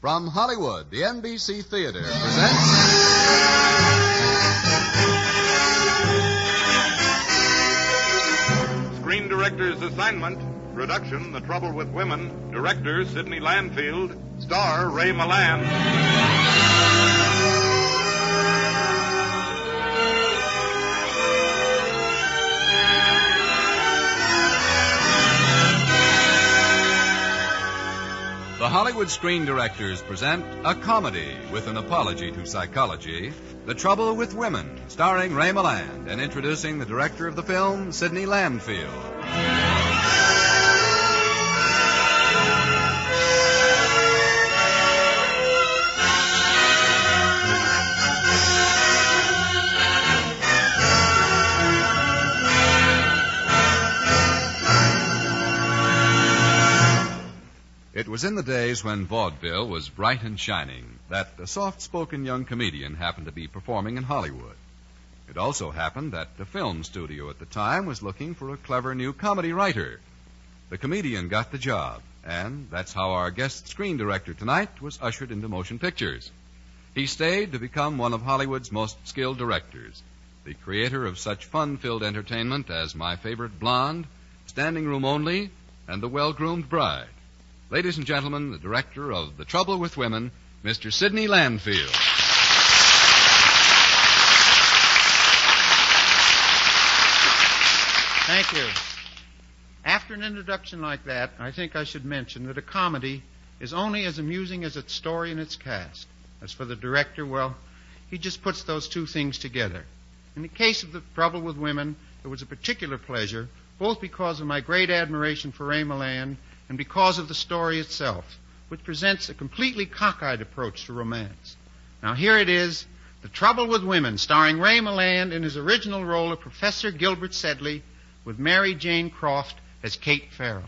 From Hollywood, the NBC Theater presents... Screen Director's Assignment. Production, The Trouble with Women. Director, Sidney Landfield. Star, Ray Milland. The Hollywood Screen Directors present a comedy with an apology to psychology, The Trouble with Women, starring Ray Milland, and introducing the director of the film, Sidney Landfield. It was in the days when vaudeville was bright and shining that a soft-spoken young comedian happened to be performing in Hollywood. It also happened that the film studio at the time was looking for a clever new comedy writer. The comedian got the job, and that's how our guest screen director tonight was ushered into motion pictures. He stayed to become one of Hollywood's most skilled directors, the creator of such fun-filled entertainment as My Favorite Blonde, Standing Room Only, and The Well-Groomed Bride. Ladies and gentlemen, the director of The Trouble with Women, Mr. Sidney Landfield. Thank you. After an introduction like that, I think I should mention that a comedy is only as amusing as its story and its cast. As for the director, well, he just puts those two things together. In the case of The Trouble with Women, it was a particular pleasure, both because of my great admiration for Ray Milland and because of the story itself, which presents a completely cockeyed approach to romance. Now here it is, The Trouble with Women, starring Ray Milland in his original role of Professor Gilbert Sedley, with Mary Jane Croft as Kate Farrell.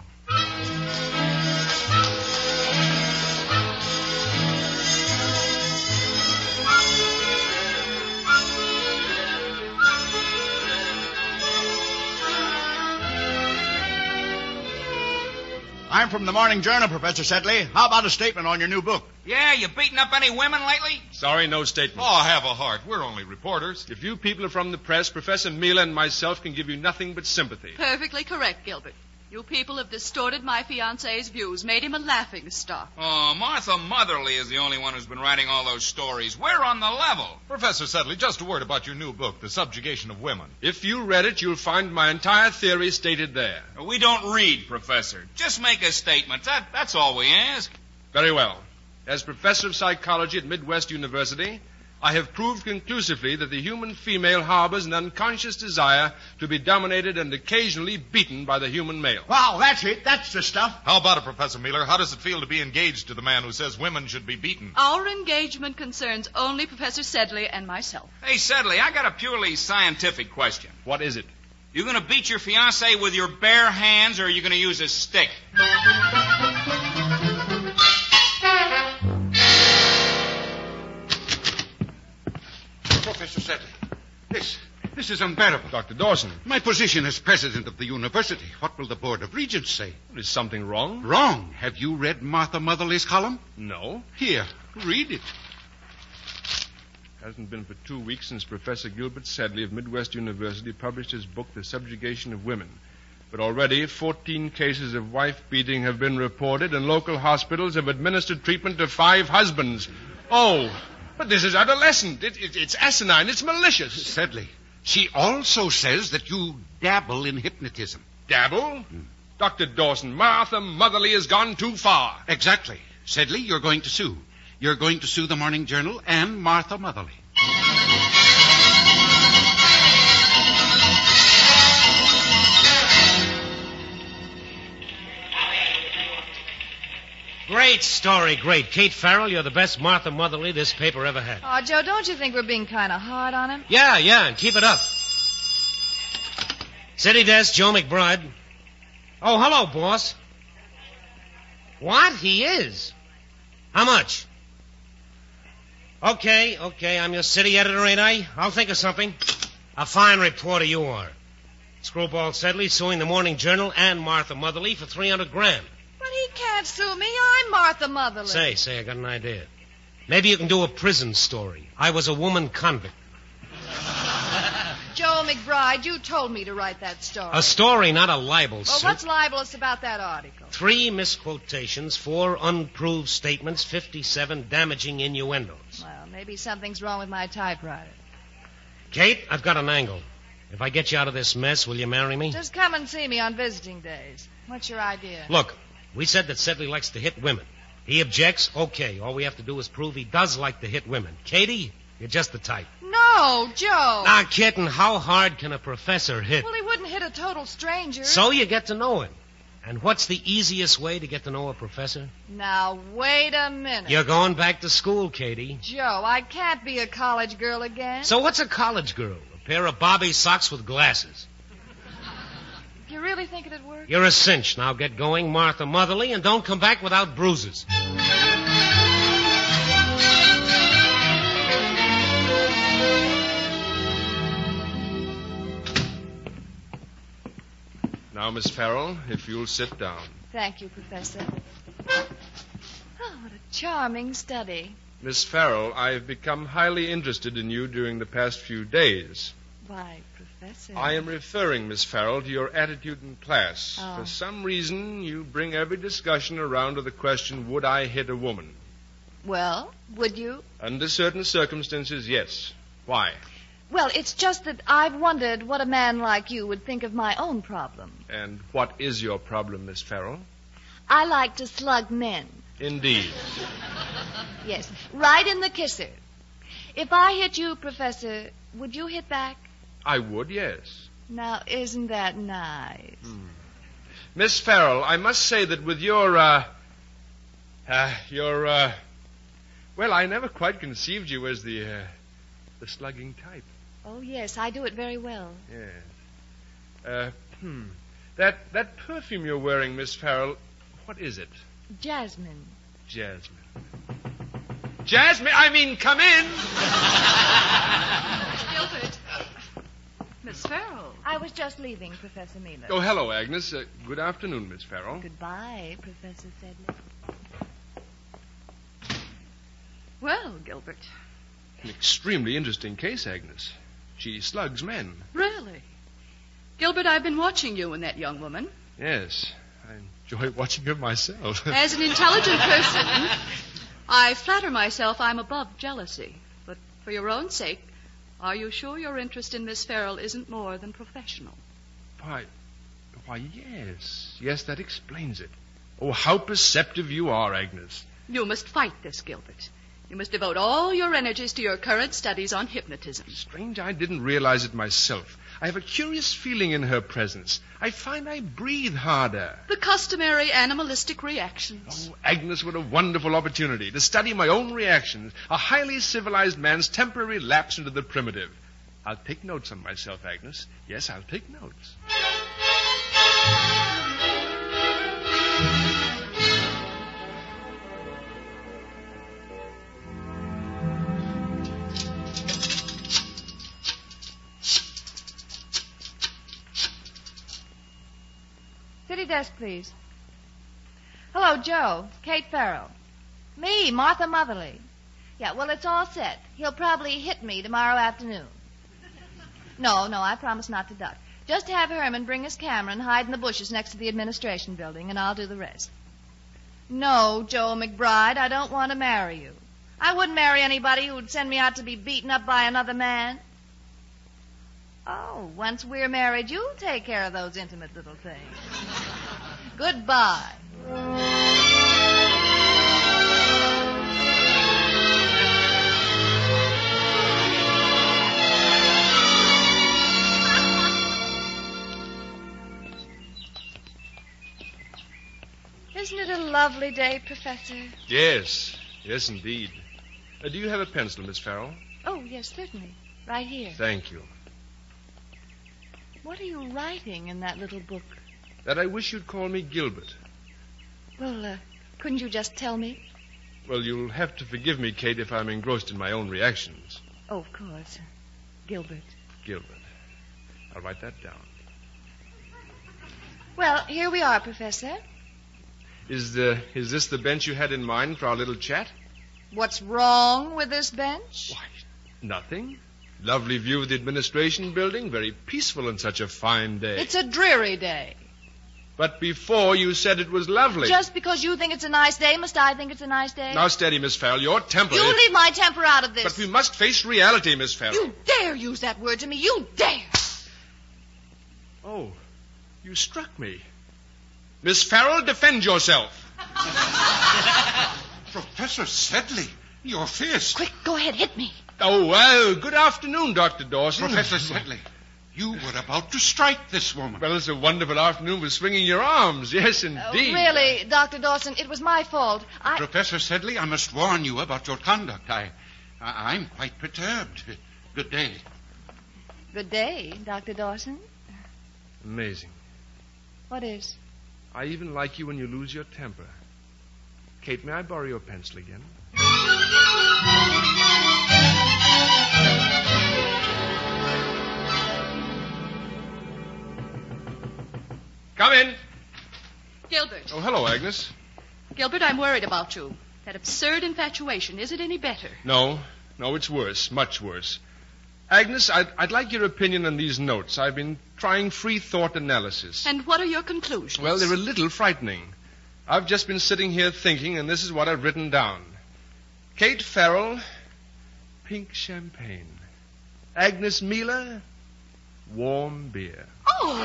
I'm from the Morning Journal, Professor Sedley. How about a statement on your new book? Yeah, you beating up any women lately? Sorry, no statement. Oh, have a heart. We're only reporters. If you people are from the press, Professor Mila and myself can give you nothing but sympathy. Perfectly correct, Gilbert. You people have distorted my fiancé's views, made him a laughing stock. Oh, Martha Motherly is the only one who's been writing all those stories. We're on the level. Professor Sedley, just a word about your new book, The Subjugation of Women. If you read it, you'll find my entire theory stated there. We don't read, Professor. Just make a statement. That's all we ask. Very well. As professor of psychology at Midwest University, I have proved conclusively that the human female harbors an unconscious desire to be dominated and occasionally beaten by the human male. Wow, that's it. That's the stuff. How about it, Professor Miller? How does it feel to be engaged to the man who says women should be beaten? Our engagement concerns only Professor Sedley and myself. Hey, Sedley, I got a purely scientific question. What is it? You going to beat your fiancée with your bare hands, or are you going to use a stick? Professor Sedley, this is unbearable. Dr. Dawson. My position as president of the university. What will the Board of Regents say? Is something wrong? Wrong. Have you read Martha Motherly's column? No. Here, read it. Hasn't been for 2 weeks since Professor Gilbert Sedley of Midwest University published his book, The Subjugation of Women. But already 14 cases of wife beating have been reported, and local hospitals have administered treatment to 5 husbands. Oh, but this is adolescent. It's asinine. It's malicious. Sedley, she also says that you dabble in hypnotism. Dabble? Dr. Dawson, Martha Motherly has gone too far. Exactly. Sedley, you're going to sue. You're going to sue the Morning Journal and Martha Motherly. Great story, great. Kate Farrell, you're the best Martha Motherly this paper ever had. Oh, Joe, don't you think we're being kind of hard on him? Yeah, and keep it up. City desk, Joe McBride. Oh, hello, boss. What? He is? How much? Okay, I'm your city editor, ain't I? I'll think of something. A fine reporter you are. Screwball Sedley suing the Morning Journal and Martha Motherly for $300,000. But he can't sue me. I'm Martha Motherly. Say, I got an idea. Maybe you can do a prison story. I was a woman convict. Joe McBride, you told me to write that story. A story, not a libel Well, suit. what's libelous about that article? 3 misquotations, 4 unproved statements, 57 damaging innuendos. Well, maybe something's wrong with my typewriter. Kate, I've got an angle. If I get you out of this mess, will you marry me? Just come and see me on visiting days. What's your idea? Look, we said that Sedley likes to hit women. He objects, okay. All we have to do is prove he does like to hit women. Katie, you're just the type. No, Joe. Now, kitten, how hard can a professor hit? Well, he wouldn't hit a total stranger. So you get to know him. And what's the easiest way to get to know a professor? Now, wait a minute. You're going back to school, Katie. Joe, I can't be a college girl again. So what's a college girl? A pair of Bobby socks with glasses. You really think it'd work? You're a cinch. Now get going, Martha Motherly, and don't come back without bruises. Now, Miss Farrell, if you'll sit down. Thank you, Professor. Oh, what a charming study. Miss Farrell, I've become highly interested in you during the past few days. Why, Professor? I am referring, Miss Farrell, to your attitude in class. Oh. For some reason, you bring every discussion around to the question, would I hit a woman? Well, would you? Under certain circumstances, yes. Why? Well, it's just that I've wondered what a man like you would think of my own problem. And what is your problem, Miss Farrell? I like to slug men. Indeed. Yes, right in the kisser. If I hit you, Professor, would you hit back? I would, yes. Now, isn't that nice? Miss Farrell, I must say that with your, well, I never quite conceived you as the slugging type. Oh, yes, I do it very well. Yes. That perfume you're wearing, Miss Farrell, what is it? Jasmine. Jasmine. Jasmine, I mean, come in! Gilbert. Miss Farrell. I was just leaving, Professor Miller. Oh, hello, Agnes. Good afternoon, Miss Farrell. Goodbye, Professor Sedley. Well, Gilbert. An extremely interesting case, Agnes. She slugs men. Really? Gilbert, I've been watching you and that young woman. Yes. I enjoy watching her myself. As an intelligent person, I flatter myself I'm above jealousy. But for your own sake, are you sure your interest in Miss Farrell isn't more than professional? Why, yes. Yes, that explains it. Oh, how perceptive you are, Agnes. You must fight this, Gilbert. You must devote all your energies to your current studies on hypnotism. Strange I didn't realize it myself. I have a curious feeling in her presence. I find I breathe harder. The customary animalistic reactions. Oh, Agnes, what a wonderful opportunity to study my own reactions. A highly civilized man's temporary lapse into the primitive. I'll take notes on myself, Agnes. Yes, I'll take notes. City desk, please. Hello, Joe. Kate Farrell. Me, Martha Motherly. Yeah, well, it's all set. He'll probably hit me tomorrow afternoon. No, I promise not to duck. Just have Herman bring his camera and hide in the bushes next to the administration building, and I'll do the rest. No, Joe McBride, I don't want to marry you. I wouldn't marry anybody who would send me out to be beaten up by another man. Oh, once we're married, you'll take care of those intimate little things. Goodbye. Isn't it a lovely day, Professor? Yes, indeed. Do you have a pencil, Miss Farrell? Oh, yes, certainly. Right here. Thank you. What are you writing in that little book? That I wish you'd call me Gilbert. Well, couldn't you just tell me? Well, you'll have to forgive me, Kate, if I'm engrossed in my own reactions. Oh, of course. Gilbert. Gilbert. I'll write that down. Well, here we are, Professor. Is this the bench you had in mind for our little chat? What's wrong with this bench? Why, nothing. Lovely view of the administration building. Very peaceful on such a fine day. It's a dreary day. But before you said it was lovely. Just because you think it's a nice day, must I think it's a nice day? Now steady, Miss Farrell. Your temper... You leave my temper out of this. But we must face reality, Miss Farrell. You dare use that word to me. You dare. Oh, you struck me. Miss Farrell, defend yourself. Professor Sedley, your fist. Quick, go ahead, hit me. Oh, well, good afternoon, Dr. Dawson. Professor Sedley, you were about to strike this woman. Well, it's a wonderful afternoon for swinging your arms. Yes, indeed. Really, Dr. Dawson, it was my fault. Professor Sedley, I must warn you about your conduct. I'm quite perturbed. Good day. Good day, Dr. Dawson. Amazing. What is? I even like you when you lose your temper. Kate, may I borrow your pencil again? Come in. Gilbert. Oh, hello, Agnes. Gilbert, I'm worried about you. That absurd infatuation. Is it any better? No, it's worse. Much worse. Agnes, I'd like your opinion on these notes. I've been trying free thought analysis. And what are your conclusions? Well, they're a little frightening. I've just been sitting here thinking, and this is what I've written down. Kate Farrell, pink champagne. Agnes Miller, warm beer. Oh!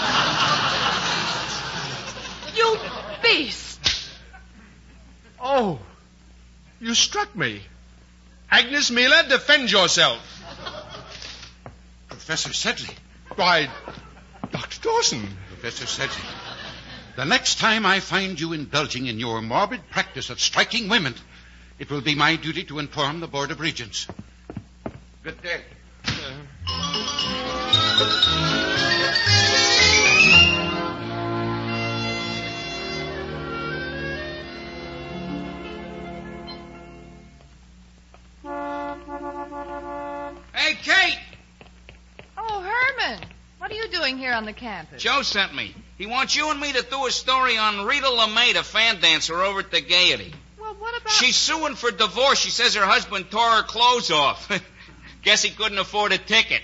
You beast! Oh, you struck me. Agnes Miller, defend yourself. Professor Sedley. Why, Dr. Dawson. Professor Sedley, the next time I find you indulging in your morbid practice of striking women, it will be my duty to inform the Board of Regents. Good day. Hey, Kate! Oh, Herman. What are you doing here on the campus? Joe sent me. He wants you and me to do a story on Rita LeMay, the fan dancer over at the Gaiety. Well, what about... She's suing for divorce. She says her husband tore her clothes off. Guess he couldn't afford a ticket.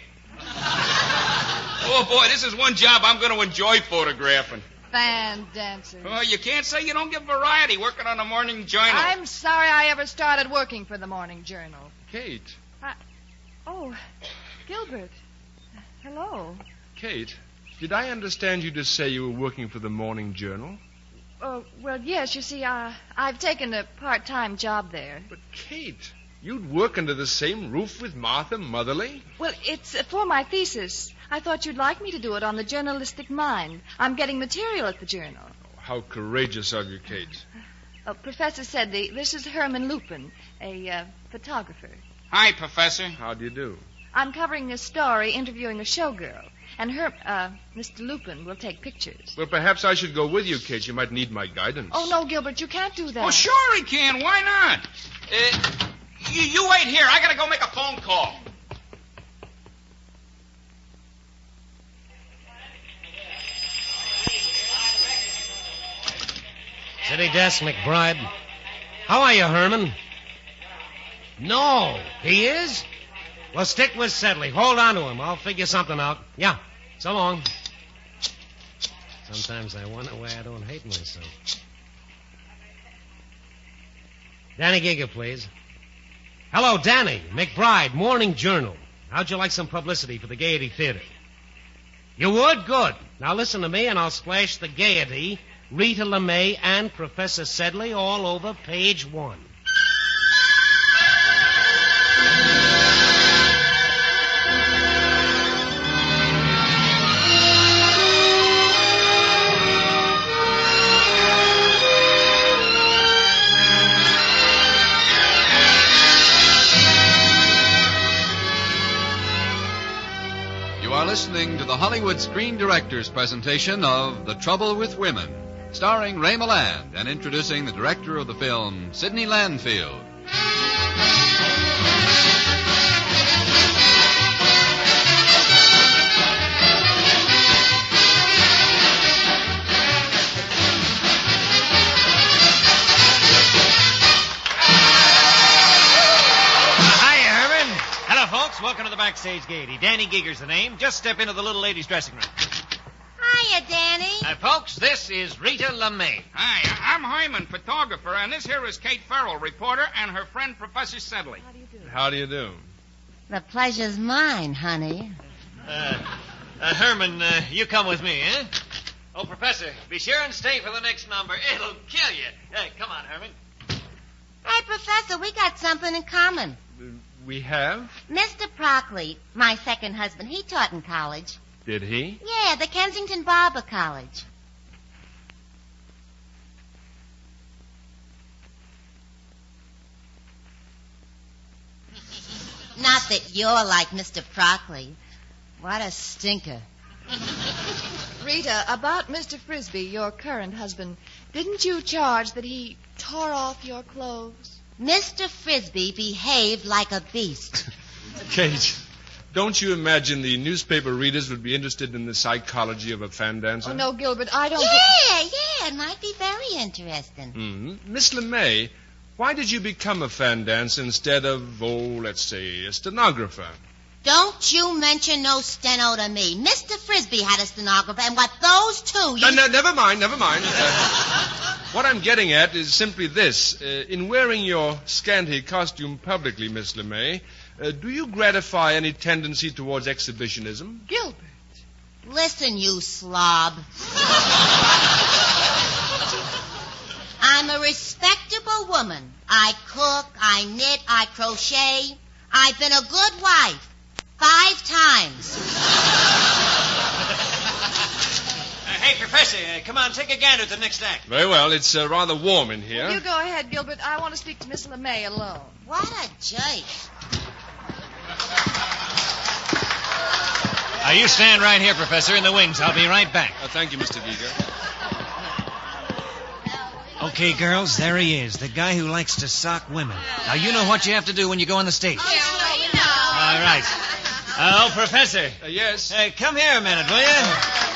Oh, boy, this is one job I'm going to enjoy photographing. Fan dancer. Oh, you can't say you don't get variety working on the Morning Journal. I'm sorry I ever started working for the Morning Journal. Kate. Oh, Gilbert. Hello. Kate, did I understand you to say you were working for the Morning Journal? Well, yes. You see, I've taken a part-time job there. But, Kate, you'd work under the same roof with Martha Motherly? Well, it's for my thesis. I thought you'd like me to do it on the journalistic mind. I'm getting material at the Journal. Oh, how courageous of you, Kate. Professor Sedley, this is Herman Lupin, a photographer. Hi, Professor. How do you do? I'm covering a story interviewing a showgirl, and Mr. Lupin will take pictures. Well, perhaps I should go with you, Kate. You might need my guidance. Oh, no, Gilbert, you can't do that. Oh, sure he can. Why not? You wait here. I got to go make a phone call. City desk, McBride. How are you, Herman? No, he is? Well, stick with Sedley. Hold on to him. I'll figure something out. Yeah, so long. Sometimes I wonder why I don't hate myself. Danny Giga, please. Hello, Danny. McBride, Morning Journal. How'd you like some publicity for the Gaiety Theater? You would? Good. Now listen to me, and I'll splash the Gaiety, Rita LeMay, and Professor Sedley all over page 1. You are listening to the Hollywood Screen Directors presentation of The Trouble with Women, starring Ray Milland and introducing the director of the film, Sidney Landfield. folks. Welcome to the backstage gaiety. Danny Giger's the name. Just step into the little lady's dressing room. Hiya, Danny. Folks, this is Rita LeMay. Hi, I'm Hyman, photographer, and this here is Kate Farrell, reporter, and her friend, Professor Sedley. How do you do? The pleasure's mine, honey. Herman, you come with me, eh? Oh, Professor, be sure and stay for the next number. It'll kill you. Come on, Herman. Hey, Professor, we got something in common. We have? Mr. Prockley, my second husband, he taught in college. Did he? Yeah, the Kensington Barber College. Not that you're like Mr. Prockley. What a stinker. Rita, about Mr. Frisbee, your current husband, didn't you charge that he tore off your clothes? Mr. Frisbee behaved like a beast. Kate, don't you imagine the newspaper readers would be interested in the psychology of a fan dancer? Oh, no, Gilbert, I don't... Yeah, it might be very interesting. Mm-hmm. Miss LeMay, why did you become a fan dancer instead of, let's say, a stenographer? Don't you mention no steno to me. Mr. Frisbee had a stenographer, and what those two... No, never mind. What I'm getting at is simply this. In wearing your scanty costume publicly, Miss LeMay, do you gratify any tendency towards exhibitionism? Gilbert. Listen, you slob. I'm a respectable woman. I cook, I knit, I crochet. I've been a good wife 5 times. Hey, Professor, come on, take a gander at the next act. Very well. It's rather warm in here. You go ahead, Gilbert. I want to speak to Miss LeMay alone. What a jerk. You stand right here, Professor, in the wings. I'll be right back. Thank you, Mr. Giger. Okay, girls, there he is, the guy who likes to sock women. Now, you know what you have to do when you go on the stage. Oh, we know. All right. Oh, Professor. Yes? Come here a minute, will you?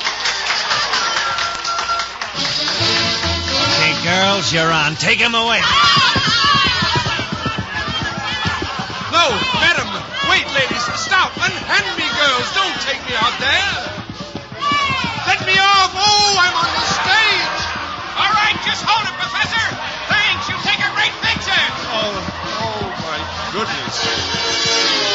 Okay, girls, you're on. Take him away. No, madam. Wait, ladies. Stop. Unhand me, girls. Don't take me out there. Let me off. Oh, I'm on the stage. All right, just hold it, Professor. Thanks, you take a great picture. Oh, my goodness.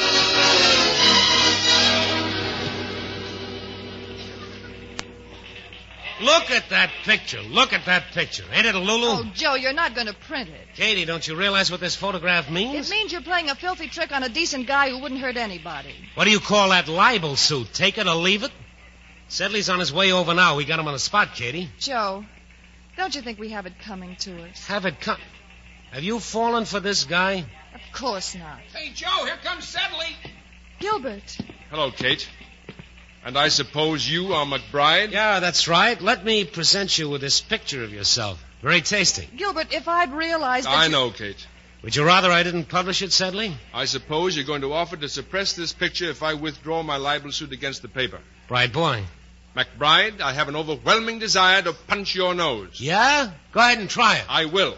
Look at that picture. Look at that picture. Ain't it a Lulu? Oh, Joe, you're not going to print it. Katie, don't you realize what this photograph means? It means you're playing a filthy trick on a decent guy who wouldn't hurt anybody. What do you call that libel suit? Take it or leave it? Sedley's on his way over now. We got him on the spot, Katie. Joe, don't you think we have it coming to us? Have it come. Have you fallen for this guy? Of course not. Hey, Joe, here comes Sedley. Gilbert. Hello, Kate. And I suppose you are McBride? Yeah, that's right. Let me present you with this picture of yourself. Very tasty. Gilbert, if I'd realized that I know, Kate. Would you rather I didn't publish it, Sedley? I suppose you're going to offer to suppress this picture if I withdraw my libel suit against the paper. Bright boy. McBride, I have an overwhelming desire to punch your nose. Yeah? Go ahead and try it. I will.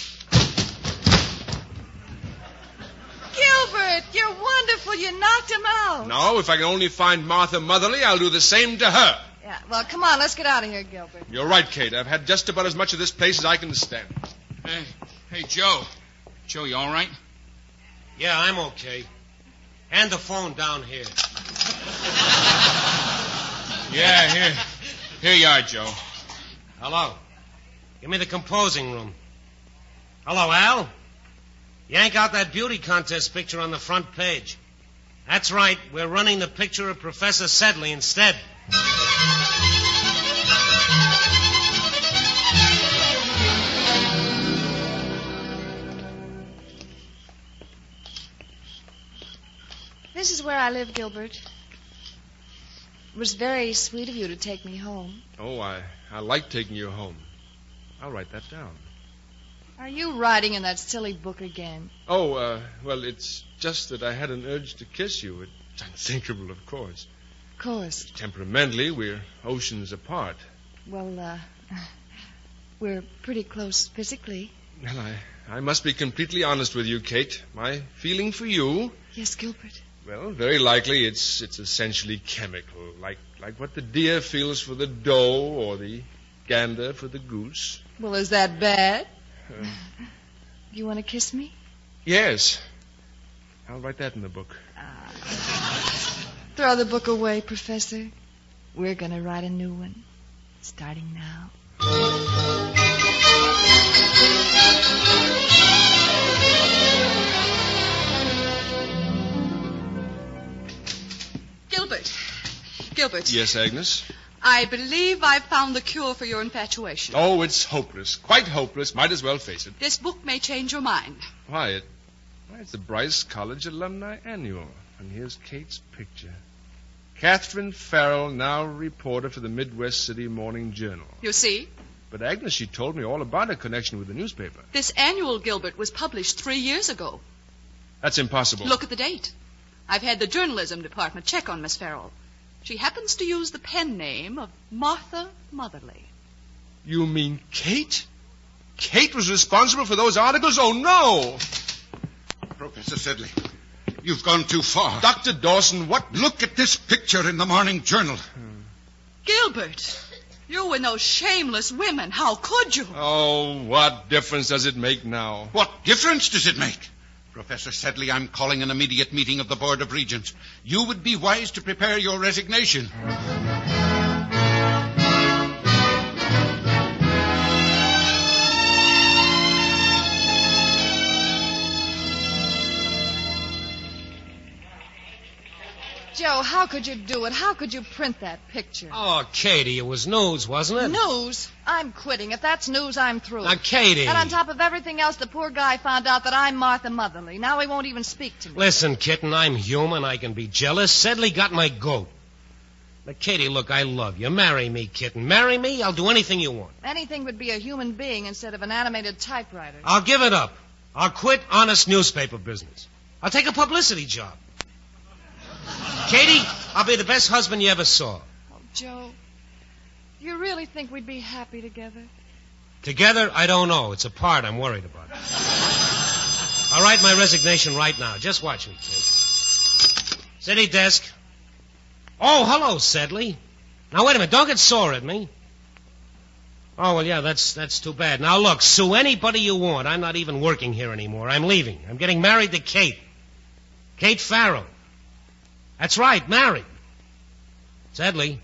Gilbert, you're wonderful. You knocked him out. Now, if I can only find Martha Motherly, I'll do the same to her. Yeah, well, come on, let's get out of here, Gilbert. You're right, Kate. I've had just about as much of this place as I can stand. Hey, Joe. Joe, you all right? Yeah, I'm okay. Hand the phone down here. Yeah, here you are, Joe. Hello. Give me the composing room. Hello, Al. Yank out that beauty contest picture on the front page. That's right. We're running the picture of Professor Sedley instead. This is where I live, Gilbert. It was very sweet of you to take me home. Oh, I like taking you home. I'll write that down. Are you writing in that silly book again? Oh, well, it's just that I had an urge to kiss you. It's unthinkable, of course. Of course. Temperamentally, we're oceans apart. Well, we're pretty close physically. Well, I must be completely honest with you, Kate. My feeling for you... Yes, Gilbert. Well, very likely it's essentially chemical, like what the deer feels for the doe or the gander for the goose. Well, is that bad? You want to kiss me? Yes. I'll write that in the book. Throw the book away, Professor. We're going to write a new one, starting now. Gilbert. Yes, Agnes? I believe I've found the cure for your infatuation. Oh, it's hopeless. Quite hopeless. Might as well face it. This book may change your mind. Why, it's the Bryce College Alumni Annual. And here's Kate's picture. Catherine Farrell, now reporter for the Midwest City Morning Journal. You see? But Agnes, she told me all about her connection with the newspaper. This annual, Gilbert, was published 3 years ago. That's impossible. Look at the date. I've had the journalism department check on Miss Farrell. She happens to use the pen name of Martha Motherly. You mean Kate? Kate was responsible for those articles? Oh, no! Professor Sedley, you've gone too far. Dr. Dawson, what? Look at this picture in the morning journal. Gilbert, you were no shameless women. How could you? Oh, what difference does it make now? What difference does it make? Professor Sedley, I'm calling an immediate meeting of the Board of Regents. You would be wise to prepare your resignation. Joe, how could you do it? How could you print that picture? Oh, Katie, it was news, wasn't it? News? I'm quitting. If that's news, I'm through. Now, Katie. And on top of everything else, the poor guy found out that I'm Martha Motherly. Now he won't even speak to me. Listen, kitten, I'm human. I can be jealous. Sedley got my goat. Now, Katie, look, I love you. Marry me, kitten. Marry me. I'll do anything you want. Anything would be a human being instead of an animated typewriter. I'll give it up. I'll quit honest newspaper business. I'll take a publicity job. Katie, I'll be the best husband you ever saw. Oh, Joe, you really think we'd be happy together? Together, I don't know. It's apart I'm worried about. I'll write my resignation right now. Just watch me, kid. City desk. Oh, hello, Sedley. Now, wait a minute. Don't get sore at me. Oh, well, yeah, that's too bad. Now, look, sue anybody you want. I'm not even working here anymore. I'm leaving. I'm getting married to Kate. Kate Farrell. That's right, married. Sedley.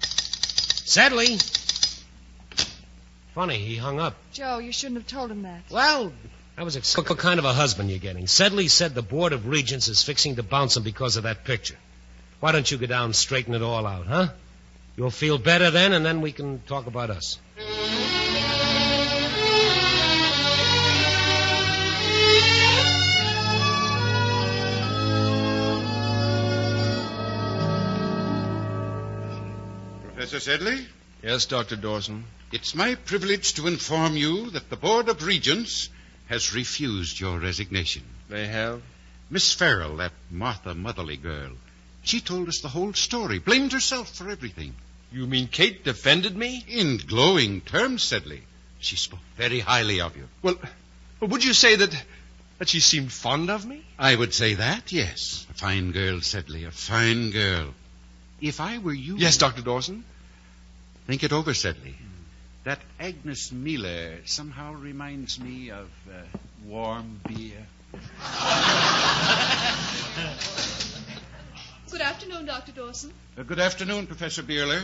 Funny, he hung up. Joe, you shouldn't have told him that. Well, I was what kind of a husband you're getting. Sedley said the Board of Regents is fixing to bounce him because of that picture. Why don't you go down and straighten it all out, huh? You'll feel better then, and then we can talk about us. Professor Sedley? Yes, Dr. Dawson. It's my privilege to inform you that the Board of Regents has refused your resignation. They have? Miss Farrell, that Martha Motherly girl, she told us the whole story, blamed herself for everything. You mean Kate defended me? In glowing terms, Sedley. She spoke very highly of you. Well, would you say that she seemed fond of me? I would say that, yes. A fine girl, Sedley, a fine girl. If I were you... Yes, Dr. Dawson? Think it over, Sedley. That Agnes Miller somehow reminds me of warm beer. Good afternoon, Dr. Dawson. Good afternoon, Professor Mueller.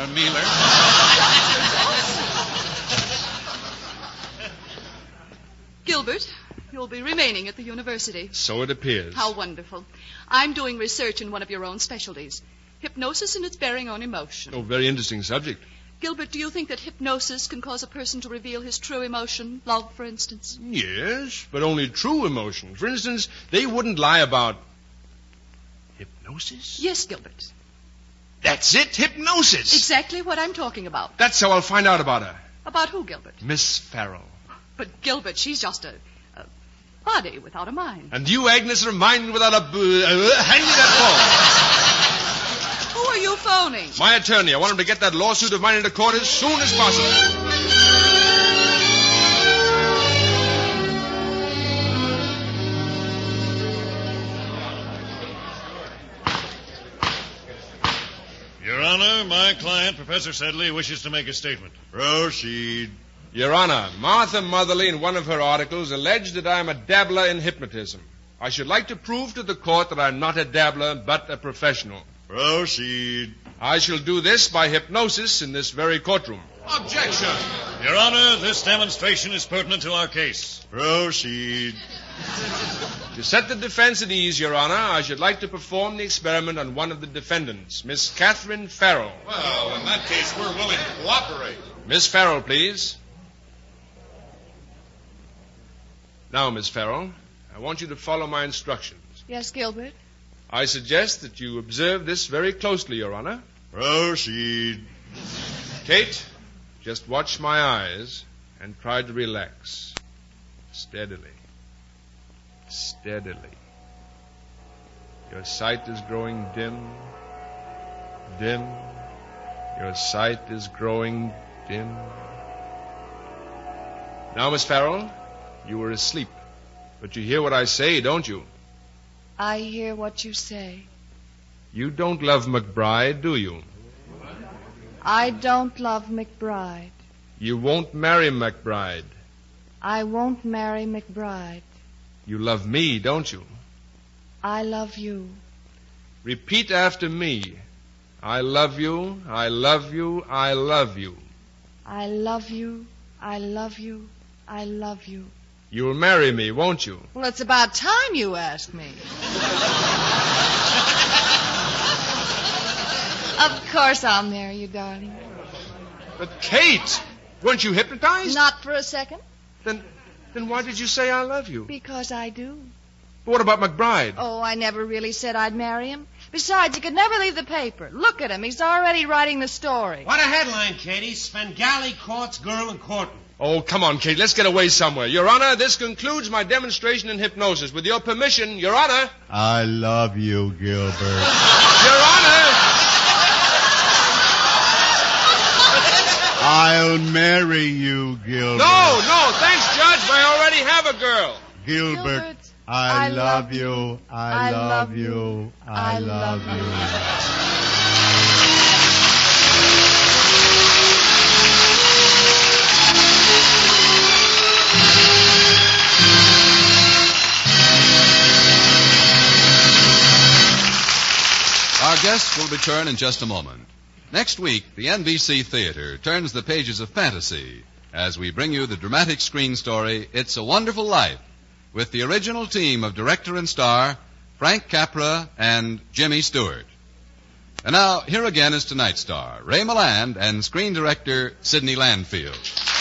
Gilbert, you'll be remaining at the university. So it appears. How wonderful. I'm doing research in one of your own specialties. Hypnosis and its bearing on emotion. Oh, very interesting subject. Gilbert, do you think that hypnosis can cause a person to reveal his true emotion? Love, for instance? Yes, but only true emotion. For instance, they wouldn't lie about hypnosis? Yes, Gilbert. That's it, hypnosis. Exactly what I'm talking about. That's how I'll find out about her. About who, Gilbert? Miss Farrell. But, Gilbert, she's just a body without a mind. And you, Agnes, are a mind without a... hand me that phone. Who are you phoning? My attorney. I want him to get that lawsuit of mine into court as soon as possible. Honor, my client, Professor Sedley, wishes to make a statement. Proceed. Your Honor, Martha Motherly, in one of her articles, alleged that I am a dabbler in hypnotism. I should like to prove to the court that I'm not a dabbler, but a professional. Proceed. I shall do this by hypnosis in this very courtroom. Objection! Your Honor, this demonstration is pertinent to our case. Proceed. To set the defense at ease, Your Honor, I should like to perform the experiment on one of the defendants, Miss Catherine Farrell. Well, in that case, we're willing to cooperate. Miss Farrell, please. Now, Miss Farrell, I want you to follow my instructions. Yes, Gilbert? I suggest that you observe this very closely, Your Honor. Proceed. Kate, just watch my eyes and try to relax. Steadily. Steadily. Your sight is growing dim. Dim. Your sight is growing dim. Now, Miss Farrell, you were asleep. But you hear what I say, don't you? I hear what you say. You don't love McBride, do you? I don't love McBride. You won't marry McBride. I won't marry McBride. You love me, don't you? I love you. Repeat after me. I love you, I love you, I love you. I love you, I love you, I love you. You'll marry me, won't you? Well, it's about time you asked me. Of course I'll marry you, darling. But, Kate, weren't you hypnotized? Not for a second. Then why did you say I love you? Because I do. But what about McBride? Oh, I never really said I'd marry him. Besides, he could never leave the paper. Look at him. He's already writing the story. What a headline, Katie. Svengali courts girl in courtroom. Oh, come on, Kate. Let's get away somewhere. Your Honor, this concludes my demonstration in hypnosis. With your permission, Your Honor. I love you, Gilbert. Your Honor. I'll marry you, Gilbert. No, thanks, Judge. I already have a girl. Gilbert, I love you. I love you. I love you. Our guests will return in just a moment. Next week, the NBC Theater turns the pages of fantasy as we bring you the dramatic screen story, It's a Wonderful Life, with the original team of director and star, Frank Capra and Jimmy Stewart. And now, here again is tonight's star, Ray Milland, and screen director, Sidney Landfield.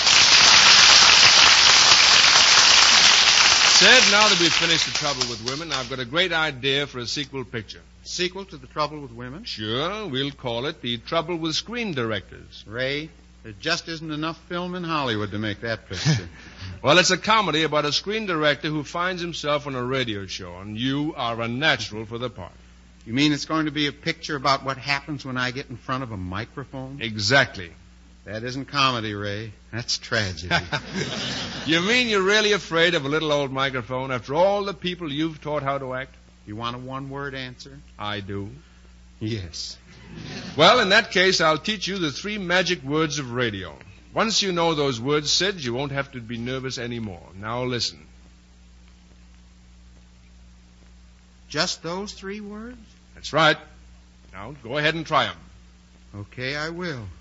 Sid, now that we've finished The Trouble with Women, I've got a great idea for a sequel picture. Sequel to The Trouble with Women? Sure, we'll call it The Trouble with Screen Directors. Ray, there just isn't enough film in Hollywood to make that picture. Well, it's a comedy about a screen director who finds himself on a radio show, and you are a natural for the part. You mean it's going to be a picture about what happens when I get in front of a microphone? Exactly. That isn't comedy, Ray. That's tragedy. You mean you're really afraid of a little old microphone after all the people you've taught how to act? You want a one-word answer? I do. Yes. Well, in that case, I'll teach you the 3 magic words of radio. Once you know those words, Sid, you won't have to be nervous anymore. Now listen. Just those 3 words? That's right. Now, go ahead and try them. Okay, I will.